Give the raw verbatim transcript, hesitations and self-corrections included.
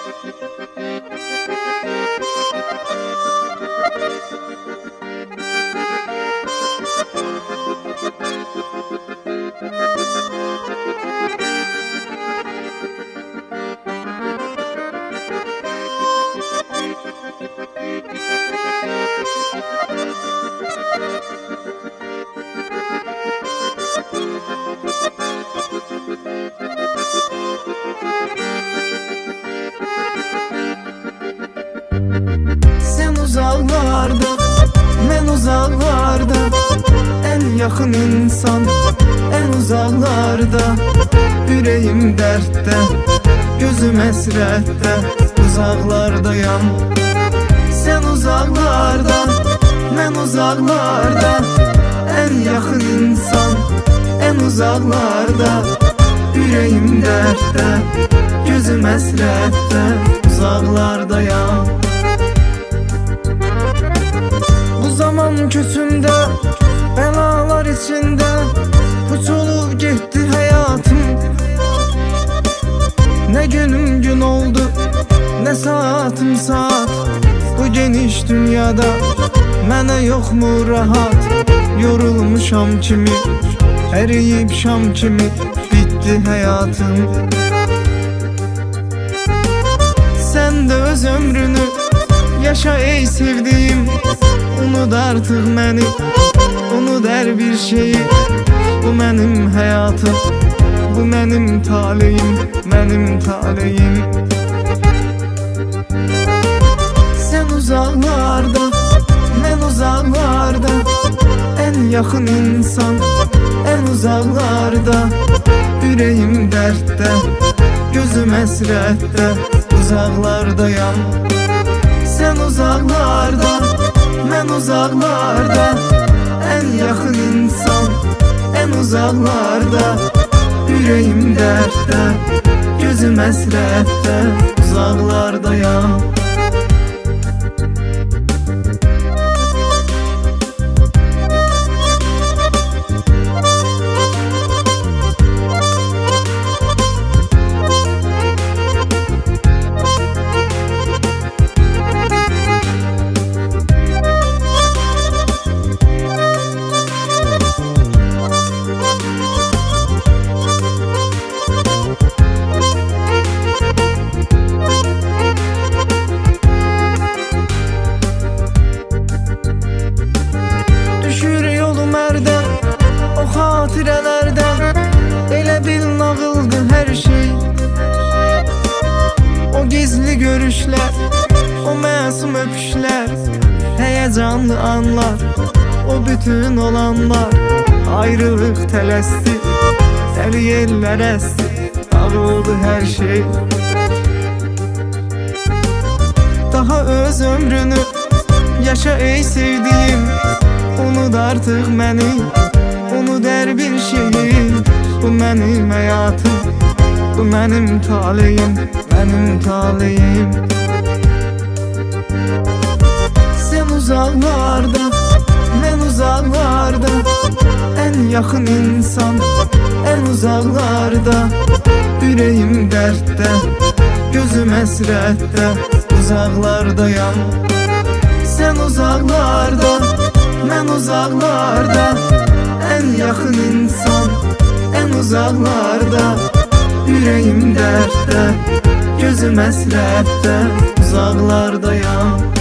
Sen uzaklarda, ben uzaklarda, en yakın insan, en uzaklarda. Yüreğim dertte, gözüm esrette, uzaklardayım. Sen uzaklarda, ben uzaklarda, en yakın insan, en uzaklarda. Yüreğim dertte, gözüm esrette, uzaklardayım. Bu zaman kötümde, belalar içinde puçulup gitti hayatım. Ne günüm gün oldu, ne saatim saat. Bu geniş dünyada mənə yok mu rahat? Yorulmuşam kimi, eriyip şam kimi bitti hayatım. Sen de öz ömrünü yaşa ey sevdiğim. Unut artık məni, unut her bir şeyi. Bu mənim hayatım, bu mənim taleyim, mənim taleyim. Sen uzaklarda, ben uzaklarda, en yakın insan, en uzaklarda. Yüreğim dertte, gözüm esrette, uzaklardayım. Sen uzaklarda, ben uzaklarda, en yakın insan, en uzaklarda. Yüreğim dertte, gözüm esrette, uzaklardayım. Xatirələrdən elə bil nağıldı hər şey. O gizli görüşlər, o məsum öpüşlər, həyəcanlı anlar, o bütün olanlar. Ayrılıq tələsdi, dəli yellər əsdi, dağıldı hər şey. Daha öz ömrünü yaşa ey sevdiğim. Unut artık məni, unut her bir şeyi. Bu mənim hayatım, bu mənim taleyim, mənim taleyim. Sen uzaklarda, ben uzaklarda, en yakın insan, en uzaklarda. Yüreğim dertte, gözüm esrette, uzaklardayım. Sen uzaklarda, ben uzaklarda, en yakın insan, en uzaklarda. Yüreğim dertte, gözüm esrette, uzaklardayım.